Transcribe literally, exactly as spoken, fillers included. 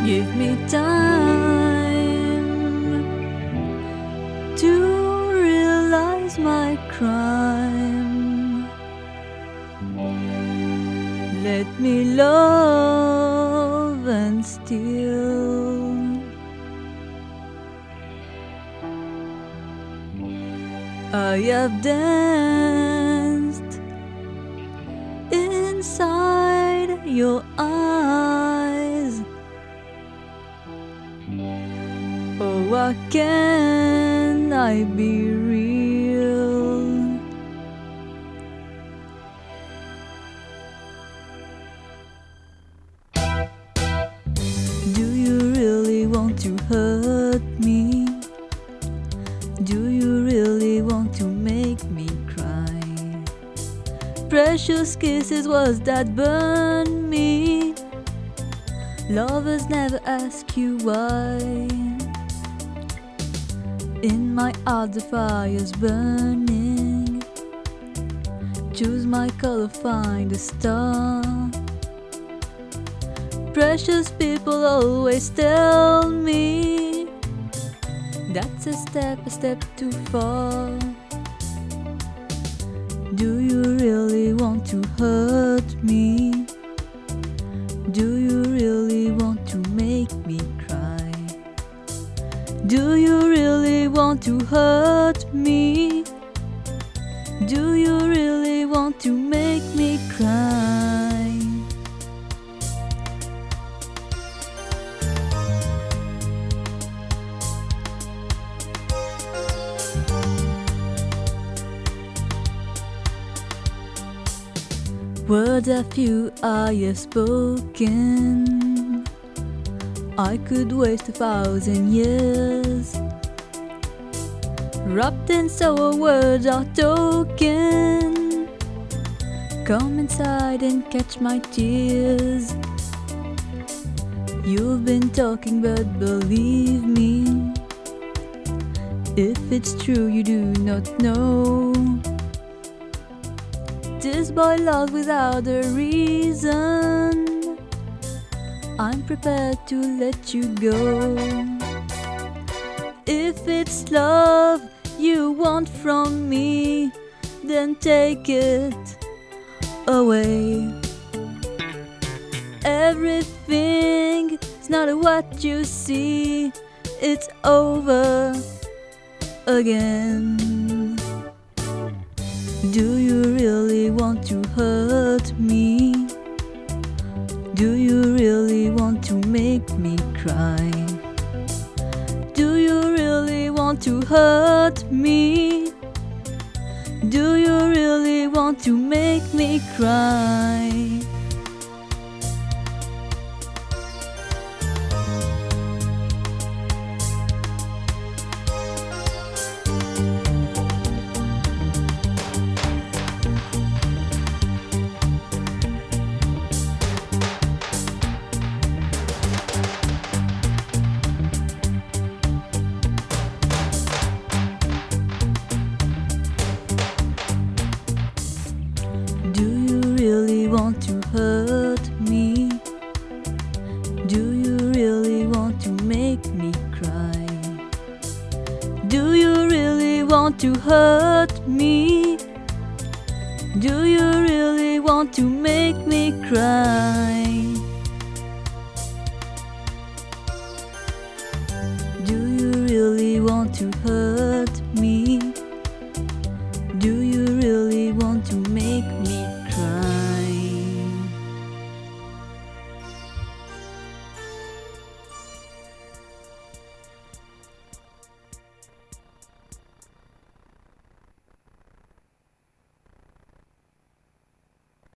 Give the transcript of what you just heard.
Give me time to realize my crime. Let me love and steal. I have danced inside your eyes. Oh, why can't I be real? Do you really want to hurt me? Do you really want to make me cry? Precious kisses, was that burn me? Lovers never ask you why. In my heart the fire's burning. Choose my color, find a star. Precious people always tell me that's a step, a step too far. Do you really want to hurt me? Do you really want to make me cry? Do you really want to hurt me? Do you really want to make me cry? Words are few I have spoken. I could waste a thousand years wrapped in sour words are token. Come inside and catch my tears. You've been talking, but believe me, if it's true you do not know. This boy loves without a reason. I'm prepared to let you go. If it's love you want from me, then take it away. Everything is not what you see. It's over again. Do you really want to hurt me? Do you really want to make me cry? Do you really want to hurt me? Do you really want to make me cry? Want to hurt me? Do you really want to make me cry? Do you really want to hurt me? Do you really want to make me cry? Do you really want to hurt me?